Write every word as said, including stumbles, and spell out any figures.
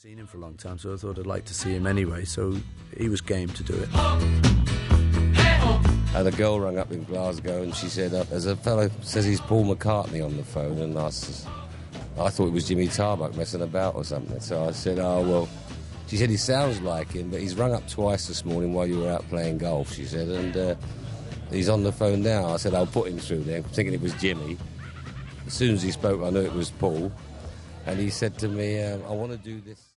Seen him for a long time, so I thought I'd like to see him anyway, so he was game to do it. And a girl rang up in Glasgow and she said, uh, there's a fellow says he's Paul McCartney on the phone, and I, s- I thought it was Jimmy Tarbuck messing about or something. So I said, oh, well, she said he sounds like him, but he's rung up twice this morning while you were out playing golf, she said, and uh, he's on the phone now. I said, I'll put him through there, thinking it was Jimmy. As soon as he spoke, I knew it was Paul. And he said to me, um, I want to do this.